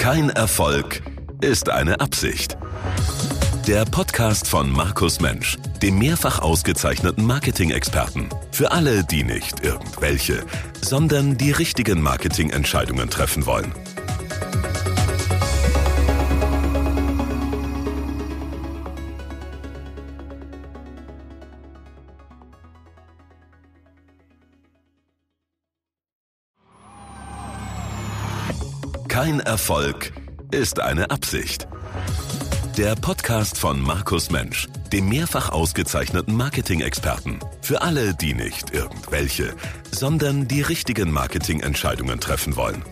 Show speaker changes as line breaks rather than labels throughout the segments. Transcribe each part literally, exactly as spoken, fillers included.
Kein Erfolg ist eine Absicht. Der Podcast von Markus Mensch, dem mehrfach ausgezeichneten Marketing-Experten. Für alle, die nicht irgendwelche, sondern die richtigen Marketingentscheidungen treffen wollen. Kein Erfolg ist eine Absicht. Der Podcast von Markus Mensch, dem mehrfach ausgezeichneten Marketing-Experten. Für alle, die nicht irgendwelche, sondern die richtigen Marketingentscheidungen treffen wollen.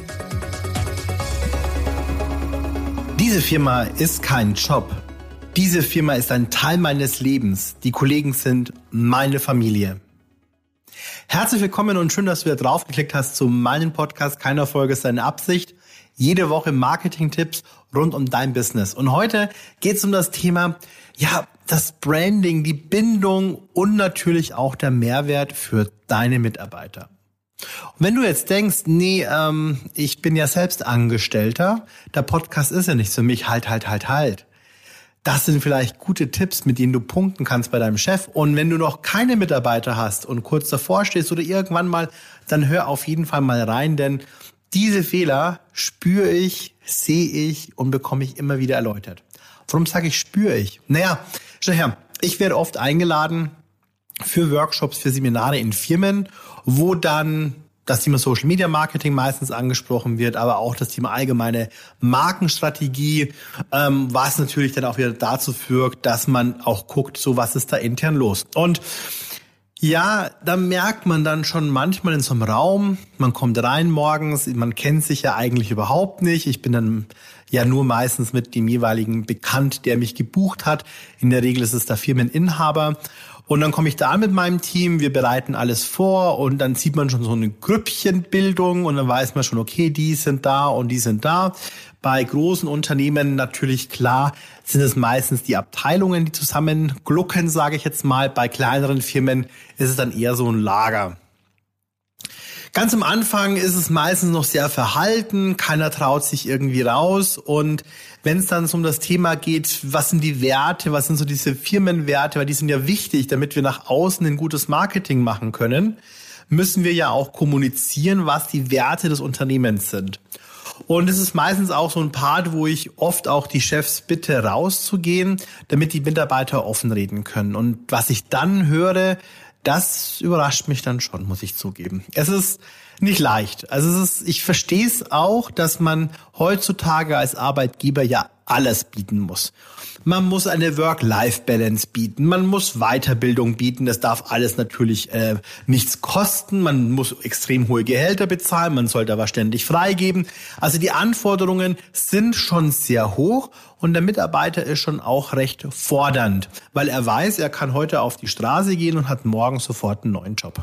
Diese Firma ist kein Job. Diese Firma ist ein Teil meines Lebens. Die Kollegen sind meine Familie. Herzlich willkommen und schön, dass du wieder draufgeklickt hast zu meinem Podcast Kein Erfolg ist eine Absicht. Jede Woche Marketing-Tipps rund um dein Business. Und heute geht es um das Thema, ja, das Branding, die Bindung und natürlich auch der Mehrwert für deine Mitarbeiter. Und wenn du jetzt denkst, nee, ähm, ich bin ja selbst Angestellter, der Podcast ist ja nichts für mich, halt, halt, halt, halt. Das sind vielleicht gute Tipps, mit denen du punkten kannst bei deinem Chef. Und wenn du noch keine Mitarbeiter hast und kurz davor stehst oder irgendwann mal, dann hör auf jeden Fall mal rein, denn diese Fehler spüre ich, sehe ich und bekomme ich immer wieder erläutert. Warum sage ich spüre ich? Naja, schau her, ich werde oft eingeladen für Workshops, für Seminare in Firmen, wo dann das Thema Social Media Marketing meistens angesprochen wird, aber auch das Thema allgemeine Markenstrategie, ähm, was natürlich dann auch wieder dazu führt, dass man auch guckt, so was ist da intern los. Und ja, da merkt man dann schon manchmal in so einem Raum, man kommt rein morgens, man kennt sich ja eigentlich überhaupt nicht. Ich bin dann ja nur meistens mit dem jeweiligen bekannt, der mich gebucht hat. In der Regel ist es der Firmeninhaber. Und dann komme ich da an mit meinem Team, wir bereiten alles vor und dann sieht man schon so eine Grüppchenbildung und dann weiß man schon, okay, die sind da und die sind da. Bei großen Unternehmen natürlich klar sind es meistens die Abteilungen, die zusammen glucken, sage ich jetzt mal. Bei kleineren Firmen ist es dann eher so ein Lager. Ganz am Anfang ist es meistens noch sehr verhalten, keiner traut sich irgendwie raus und wenn es dann so um das Thema geht, was sind die Werte, was sind so diese Firmenwerte, weil die sind ja wichtig, damit wir nach außen ein gutes Marketing machen können, müssen wir ja auch kommunizieren, was die Werte des Unternehmens sind. Und es ist meistens auch so ein Part, wo ich oft auch die Chefs bitte rauszugehen, damit die Mitarbeiter offen reden können. Und was ich dann höre, das überrascht mich dann schon, muss ich zugeben. Es ist nicht leicht. Also es ist, ich verstehe es auch, dass man heutzutage als Arbeitgeber ja alles bieten muss. Man muss eine Work-Life-Balance bieten, man muss Weiterbildung bieten, das darf alles natürlich äh, nichts kosten, man muss extrem hohe Gehälter bezahlen, man sollte aber ständig freigeben. Also die Anforderungen sind schon sehr hoch und der Mitarbeiter ist schon auch recht fordernd, weil er weiß, er kann heute auf die Straße gehen und hat morgen sofort einen neuen Job.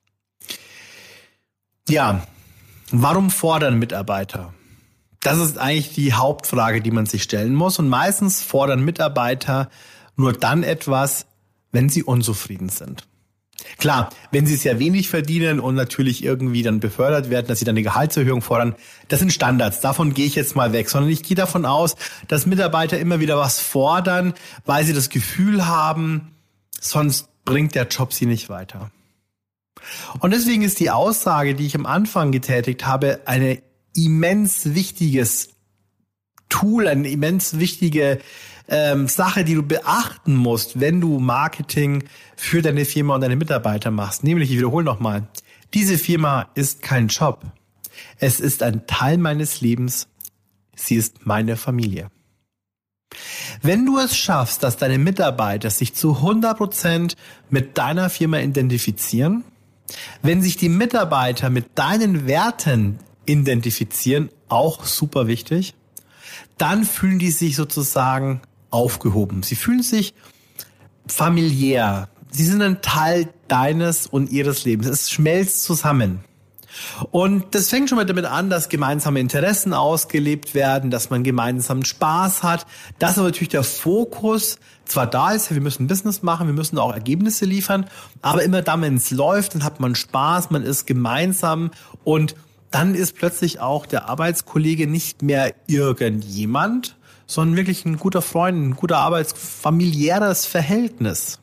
Ja, warum fordern Mitarbeiter? Das ist eigentlich die Hauptfrage, die man sich stellen muss. Und meistens fordern Mitarbeiter nur dann etwas, wenn sie unzufrieden sind. Klar, wenn sie sehr wenig verdienen und natürlich irgendwie dann befördert werden, dass sie dann eine Gehaltserhöhung fordern, das sind Standards. Davon gehe ich jetzt mal weg. Sondern ich gehe davon aus, dass Mitarbeiter immer wieder was fordern, weil sie das Gefühl haben, sonst bringt der Job sie nicht weiter. Und deswegen ist die Aussage, die ich am Anfang getätigt habe, eine immens wichtiges Tool, eine immens wichtige ähm, Sache, die du beachten musst, wenn du Marketing für deine Firma und deine Mitarbeiter machst. Nämlich, ich wiederhole nochmal, diese Firma ist kein Job. Es ist ein Teil meines Lebens. Sie ist meine Familie. Wenn du es schaffst, dass deine Mitarbeiter sich zu hundert Prozent mit deiner Firma identifizieren, wenn sich die Mitarbeiter mit deinen Werten identifizieren, auch super wichtig, dann fühlen die sich sozusagen aufgehoben. Sie fühlen sich familiär. Sie sind ein Teil deines und ihres Lebens. Es schmelzt zusammen. Und das fängt schon mal damit an, dass gemeinsame Interessen ausgelebt werden, dass man gemeinsam Spaß hat, dass aber natürlich der Fokus zwar da ist, wir müssen Business machen, wir müssen auch Ergebnisse liefern, aber immer dann, wenn es läuft, dann hat man Spaß, man ist gemeinsam und dann ist plötzlich auch der Arbeitskollege nicht mehr irgendjemand, sondern wirklich ein guter Freund, ein guter arbeitsfamiliäres Verhältnis.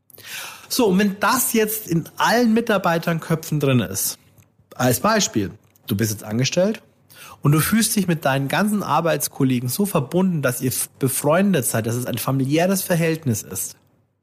So, und wenn das jetzt in allen Mitarbeiterköpfen drin ist, als Beispiel, du bist jetzt angestellt und du fühlst dich mit deinen ganzen Arbeitskollegen so verbunden, dass ihr befreundet seid, dass es ein familiäres Verhältnis ist,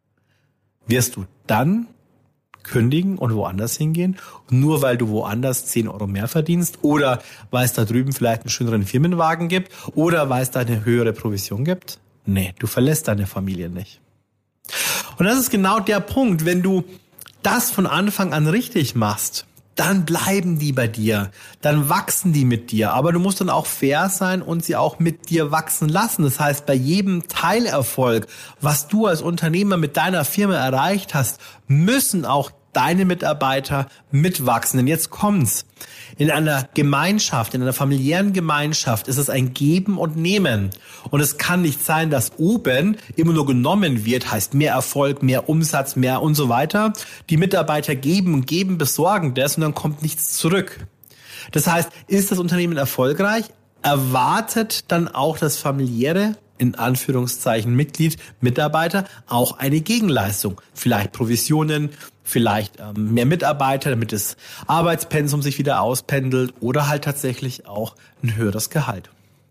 wirst du dann kündigen und woanders hingehen, nur weil du woanders zehn Euro mehr verdienst oder weil es da drüben vielleicht einen schöneren Firmenwagen gibt oder weil es da eine höhere Provision gibt? Nee, du verlässt deine Familie nicht. Und das ist genau der Punkt, wenn du das von Anfang an richtig machst, dann bleiben die bei dir, dann wachsen die mit dir, aber du musst dann auch fair sein und sie auch mit dir wachsen lassen. Das heißt, bei jedem Teilerfolg, was du als Unternehmer mit deiner Firma erreicht hast, müssen auch deine Mitarbeiter mitwachsen. Denn jetzt kommt's. In einer Gemeinschaft, in einer familiären Gemeinschaft ist es ein Geben und Nehmen. Und es kann nicht sein, dass oben immer nur genommen wird, heißt mehr Erfolg, mehr Umsatz, mehr und so weiter. Die Mitarbeiter geben und geben, besorgen das und dann kommt nichts zurück. Das heißt, ist das Unternehmen erfolgreich, erwartet dann auch das familiäre, in Anführungszeichen Mitglied, Mitarbeiter, auch eine Gegenleistung. Vielleicht Provisionen, vielleicht ähm, mehr Mitarbeiter, damit das Arbeitspensum sich wieder auspendelt oder halt tatsächlich auch ein höheres Gehalt.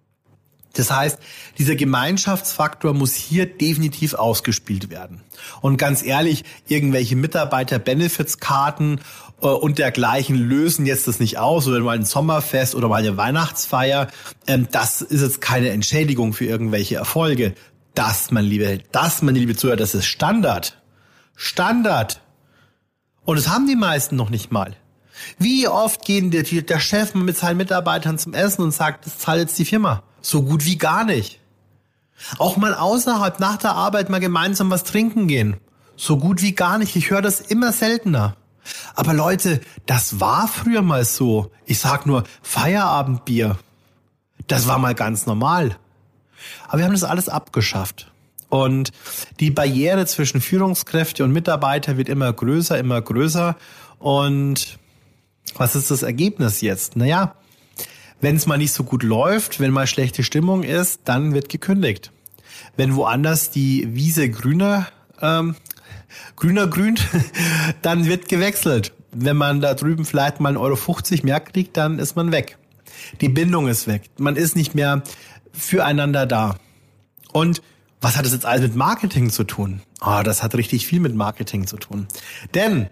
Das heißt, dieser Gemeinschaftsfaktor muss hier definitiv ausgespielt werden. Und ganz ehrlich, irgendwelche Mitarbeiter-Benefits-Karten äh, und dergleichen lösen jetzt das nicht aus oder mal ein Sommerfest oder mal eine Weihnachtsfeier. Ähm, das ist jetzt keine Entschädigung für irgendwelche Erfolge. Das, mein liebe, das, meine liebe Zuhörer, das ist Standard. Standard. Und das haben die meisten noch nicht mal. Wie oft gehen der, der Chef mit seinen Mitarbeitern zum Essen und sagt, das zahlt jetzt die Firma? So gut wie gar nicht. Auch mal außerhalb nach der Arbeit mal gemeinsam was trinken gehen. So gut wie gar nicht. Ich höre das immer seltener. Aber Leute, das war früher mal so. Ich sag nur Feierabendbier. Das war mal ganz normal. Aber wir haben das alles abgeschafft. Und die Barriere zwischen Führungskräfte und Mitarbeiter wird immer größer, immer größer. Und was ist das Ergebnis jetzt? Naja, wenn es mal nicht so gut läuft, wenn mal schlechte Stimmung ist, dann wird gekündigt. Wenn woanders die Wiese grüner, ähm, grüner grünt, dann wird gewechselt. Wenn man da drüben vielleicht mal einen Euro fünfzig mehr kriegt, dann ist man weg. Die Bindung ist weg. Man ist nicht mehr füreinander da. Und was hat das jetzt alles mit Marketing zu tun? Oh, das hat richtig viel mit Marketing zu tun. Denn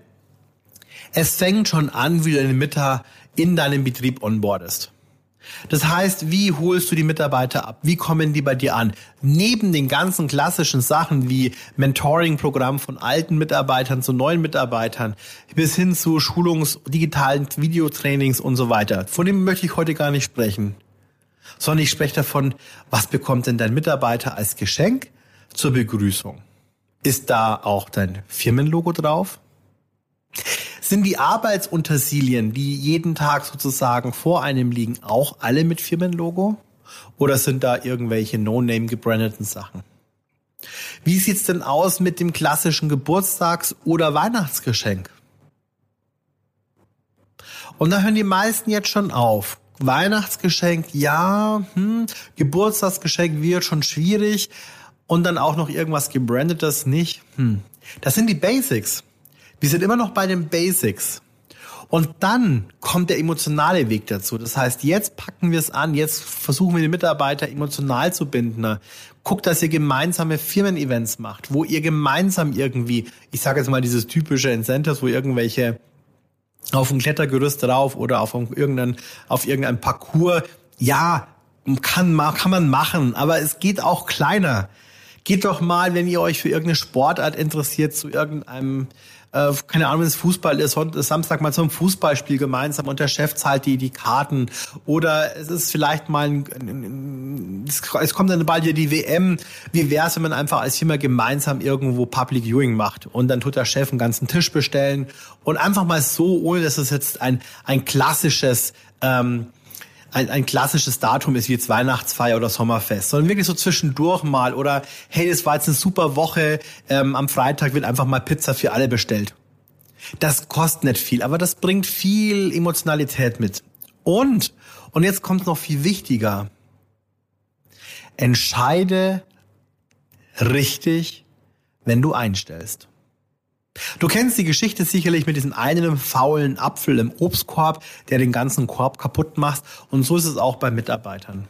es fängt schon an, wie du deine Mitarbeiter in deinem Betrieb onboardest. Das heißt, wie holst du die Mitarbeiter ab? Wie kommen die bei dir an? Neben den ganzen klassischen Sachen wie Mentoring-Programm von alten Mitarbeitern zu neuen Mitarbeitern bis hin zu Schulungs-, digitalen Videotrainings und so weiter. Von dem möchte ich heute gar nicht sprechen. Sondern ich spreche davon, was bekommt denn dein Mitarbeiter als Geschenk zur Begrüßung? Ist da auch dein Firmenlogo drauf? Sind die Arbeitsutensilien, die jeden Tag sozusagen vor einem liegen, auch alle mit Firmenlogo? Oder sind da irgendwelche No-Name gebrandeten Sachen? Wie sieht's denn aus mit dem klassischen Geburtstags- oder Weihnachtsgeschenk? Und da hören die meisten jetzt schon auf. Weihnachtsgeschenk, ja, hm, Geburtstagsgeschenk wird schon schwierig und dann auch noch irgendwas gebrandetes nicht. Hm. Das sind die Basics. Wir sind immer noch bei den Basics. Und dann kommt der emotionale Weg dazu. Das heißt, jetzt packen wir es an, jetzt versuchen wir die Mitarbeiter emotional zu binden. Guckt, dass ihr gemeinsame Firmen-Events macht, wo ihr gemeinsam irgendwie, ich sage jetzt mal dieses typische Incentives, wo irgendwelche auf ein Klettergerüst drauf oder auf irgendein, auf irgendein Parcours. Ja, kann, kann man machen, aber es geht auch kleiner. Geht doch mal, wenn ihr euch für irgendeine Sportart interessiert, zu irgendeinem, äh, keine Ahnung, wenn es Fußball ist, Samstag mal zum Fußballspiel gemeinsam und der Chef zahlt die, die Karten. Oder es ist vielleicht mal, ein, es kommt dann bald hier die W M. Wie wär's, wenn man einfach als Firma gemeinsam irgendwo Public Viewing macht und dann tut der Chef einen ganzen Tisch bestellen und einfach mal so, ohne dass es jetzt ein, ein klassisches, ähm, Ein, ein klassisches Datum ist wie jetzt Weihnachtsfeier oder Sommerfest, sondern wirklich so zwischendurch mal oder hey, das war jetzt eine super Woche, ähm, am Freitag wird einfach mal Pizza für alle bestellt. Das kostet nicht viel, aber das bringt viel Emotionalität mit. Und, und jetzt kommt noch viel wichtiger, entscheide richtig, wenn du einstellst. Du kennst die Geschichte sicherlich mit diesem einen faulen Apfel im Obstkorb, der den ganzen Korb kaputt macht. Und so ist es auch bei Mitarbeitern.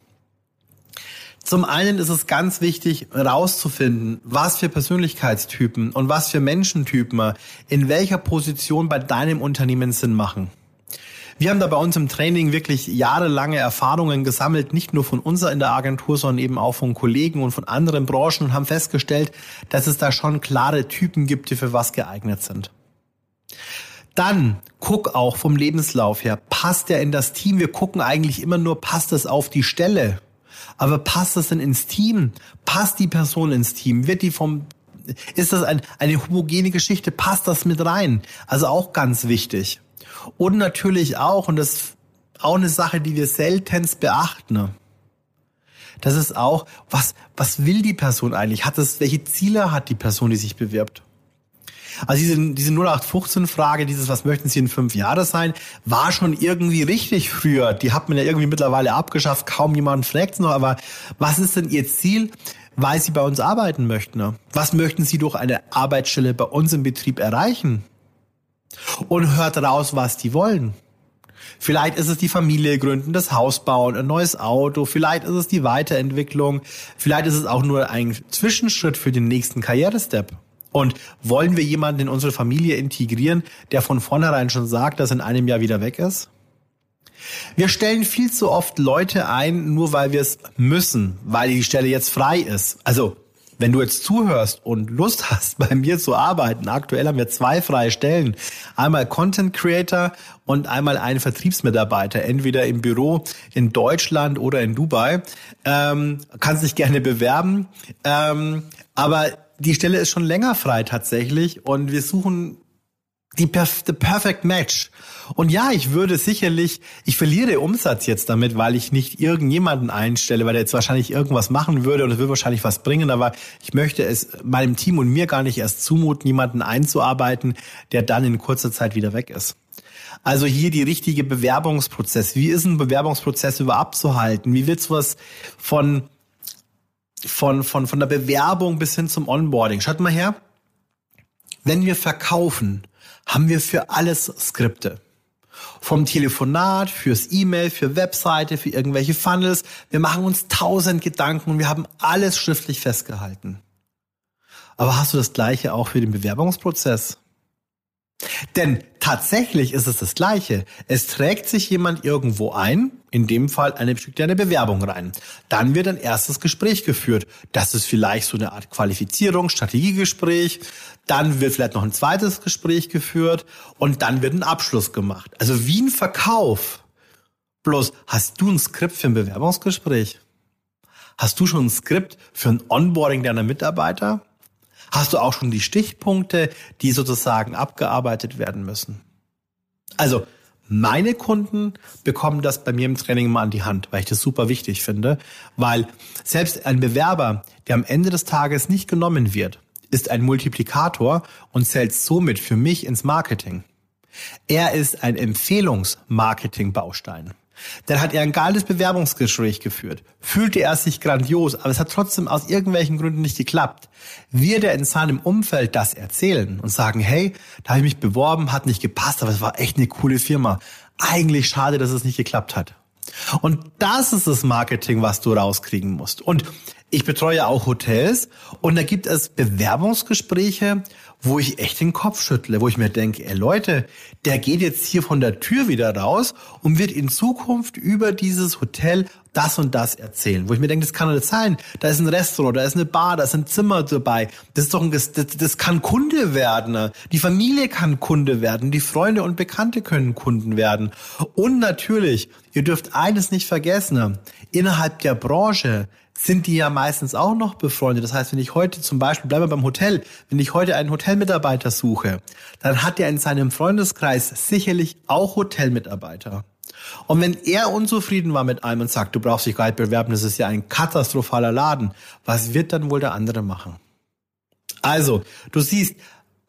Zum einen ist es ganz wichtig, herauszufinden, was für Persönlichkeitstypen und was für Menschentypen in welcher Position bei deinem Unternehmen Sinn machen. Wir haben da bei uns im Training wirklich jahrelange Erfahrungen gesammelt, nicht nur von uns in der Agentur, sondern eben auch von Kollegen und von anderen Branchen und haben festgestellt, dass es da schon klare Typen gibt, die für was geeignet sind. Dann guck auch vom Lebenslauf her, passt der in das Team? Wir gucken eigentlich immer nur, passt es auf die Stelle? Aber passt das denn ins Team? Passt die Person ins Team? Wird die vom, ist das ein, eine homogene Geschichte? Passt das mit rein? Also auch ganz wichtig. Und natürlich auch, und das ist auch eine Sache, die wir seltenst beachten, das ist auch, was, was will die Person eigentlich? Hat das, welche Ziele hat die Person, die sich bewirbt? Also diese, diese null acht fünfzehn Frage, dieses, was möchten Sie in fünf Jahren sein, war schon irgendwie richtig früher. Die hat man ja irgendwie mittlerweile abgeschafft. Kaum jemand fragt es noch. Aber was ist denn Ihr Ziel, weil Sie bei uns arbeiten möchten? Was möchten Sie durch eine Arbeitsstelle bei uns im Betrieb erreichen? Und hört raus, was die wollen. Vielleicht ist es die Familie gründen, das Haus bauen, ein neues Auto. Vielleicht ist es die Weiterentwicklung. Vielleicht ist es auch nur ein Zwischenschritt für den nächsten Karrierestep. Und wollen wir jemanden in unsere Familie integrieren, der von vornherein schon sagt, dass er in einem Jahr wieder weg ist? Wir stellen viel zu oft Leute ein, nur weil wir es müssen, weil die Stelle jetzt frei ist. Also, wenn du jetzt zuhörst und Lust hast, bei mir zu arbeiten, aktuell haben wir zwei freie Stellen. Einmal Content Creator und einmal einen Vertriebsmitarbeiter, entweder im Büro in Deutschland oder in Dubai. Ähm, kannst dich gerne bewerben. Ähm, aber die Stelle ist schon länger frei tatsächlich und wir suchen die perf- the perfect match. Und ja, ich würde sicherlich, ich verliere Umsatz jetzt damit, weil ich nicht irgendjemanden einstelle, weil der jetzt wahrscheinlich irgendwas machen würde und es wird wahrscheinlich was bringen, aber ich möchte es meinem Team und mir gar nicht erst zumuten, jemanden einzuarbeiten, der dann in kurzer Zeit wieder weg ist. Also hier die richtige Bewerbungsprozess. Wie ist ein Bewerbungsprozess überhaupt zu halten? Wie wird sowas von Von, von, von der Bewerbung bis hin zum Onboarding? Schaut mal her. Wenn wir verkaufen, haben wir für alles Skripte. Vom Telefonat, fürs E-Mail, für Webseite, für irgendwelche Funnels. Wir machen uns tausend Gedanken und wir haben alles schriftlich festgehalten. Aber hast du das Gleiche auch für den Bewerbungsprozess? Denn tatsächlich ist es das Gleiche. Es trägt sich jemand irgendwo ein, in dem Fall eine, schickt eine Bewerbung rein. Dann wird ein erstes Gespräch geführt. Das ist vielleicht so eine Art Qualifizierung, Strategiegespräch. Dann wird vielleicht noch ein zweites Gespräch geführt und dann wird ein Abschluss gemacht. Also wie ein Verkauf. Bloß, hast du ein Skript für ein Bewerbungsgespräch? Hast du schon ein Skript für ein Onboarding deiner Mitarbeiter? Hast du auch schon die Stichpunkte, die sozusagen abgearbeitet werden müssen? Also meine Kunden bekommen das bei mir im Training mal an die Hand, weil ich das super wichtig finde. Weil selbst ein Bewerber, der am Ende des Tages nicht genommen wird, ist ein Multiplikator und zählt somit für mich ins Marketing. Er ist ein Empfehlungsmarketing-Baustein. Dann hat er ein geiles Bewerbungsgespräch geführt. Fühlte er sich grandios, aber es hat trotzdem aus irgendwelchen Gründen nicht geklappt. Wird er in seinem Umfeld das erzählen und sagen, hey, da habe ich mich beworben, hat nicht gepasst, aber es war echt eine coole Firma. Eigentlich schade, dass es nicht geklappt hat. Und das ist das Marketing, was du rauskriegen musst. Und ich betreue auch Hotels und da gibt es Bewerbungsgespräche, wo ich echt den Kopf schüttle, wo ich mir denke, ey Leute, der geht jetzt hier von der Tür wieder raus und wird in Zukunft über dieses Hotel das und das erzählen. Wo ich mir denke, das kann doch nicht sein. Da ist ein Restaurant, da ist eine Bar, da ist ein Zimmer dabei. Das ist doch ein, das, das kann Kunde werden. Die Familie kann Kunde werden. Die Freunde und Bekannte können Kunden werden. Und natürlich, ihr dürft eines nicht vergessen. Innerhalb der Branche sind die ja meistens auch noch befreundet. Das heißt, wenn ich heute zum Beispiel, bleiben wir beim Hotel, wenn ich heute einen Hotelmitarbeiter suche, dann hat er in seinem Freundeskreis sicherlich auch Hotelmitarbeiter. Und wenn er unzufrieden war mit einem und sagt, du brauchst dich gar nicht bewerben, das ist ja ein katastrophaler Laden, was wird dann wohl der andere machen? Also, du siehst,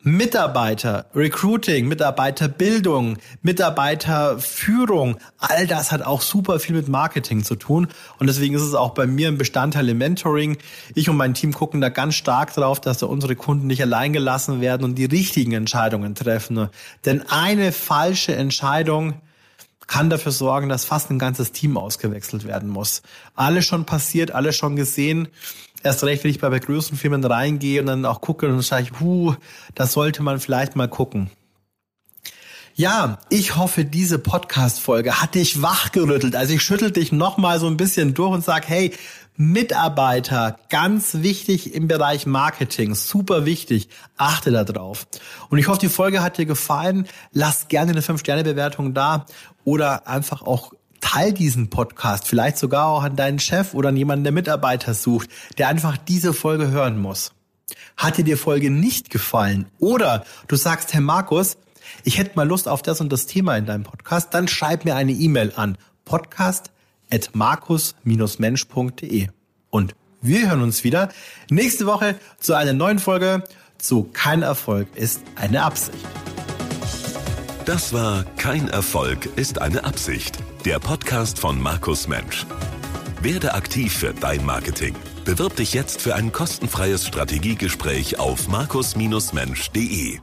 Mitarbeiter, Recruiting, Mitarbeiterbildung, Mitarbeiterführung, all das hat auch super viel mit Marketing zu tun. Und deswegen ist es auch bei mir ein Bestandteil im Mentoring. Ich und mein Team gucken da ganz stark drauf, dass da unsere Kunden nicht allein gelassen werden und die richtigen Entscheidungen treffen. Denn eine falsche Entscheidung kann dafür sorgen, dass fast ein ganzes Team ausgewechselt werden muss. Alles schon passiert, alles schon gesehen. Erst recht, wenn ich bei größeren Firmen reingehe und dann auch gucke und dann sage ich, huh, das sollte man vielleicht mal gucken. Ja, ich hoffe, diese Podcast-Folge hat dich wachgerüttelt. Also ich schüttel dich nochmal so ein bisschen durch und sage, hey, Mitarbeiter, ganz wichtig im Bereich Marketing, super wichtig, achte da drauf. Und ich hoffe, die Folge hat dir gefallen. Lass gerne eine fünf Sterne Bewertung da oder einfach auch teil diesen Podcast, vielleicht sogar auch an deinen Chef oder an jemanden, der Mitarbeiter sucht, der einfach diese Folge hören muss. Hat dir die Folge nicht gefallen oder du sagst, Herr Markus, ich hätte mal Lust auf das und das Thema in deinem Podcast, dann schreib mir eine E-Mail an podcast at markus Bindestrich mensch punkt de. Und wir hören uns wieder nächste Woche zu einer neuen Folge zu Kein Erfolg ist eine Absicht.
Das war Kein Erfolg ist eine Absicht. Der Podcast von Markus Mensch. Werde aktiv für dein Marketing. Bewirb dich jetzt für ein kostenfreies Strategiegespräch auf markus Bindestrich mensch punkt de.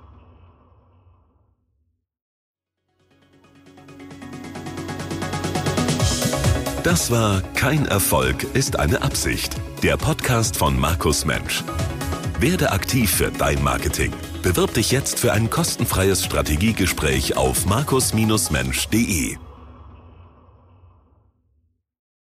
Das war Kein Erfolg ist eine Absicht. Der Podcast von Markus Mensch. Werde aktiv für dein Marketing. Bewirb dich jetzt für ein kostenfreies Strategiegespräch auf markus Bindestrich mensch punkt de.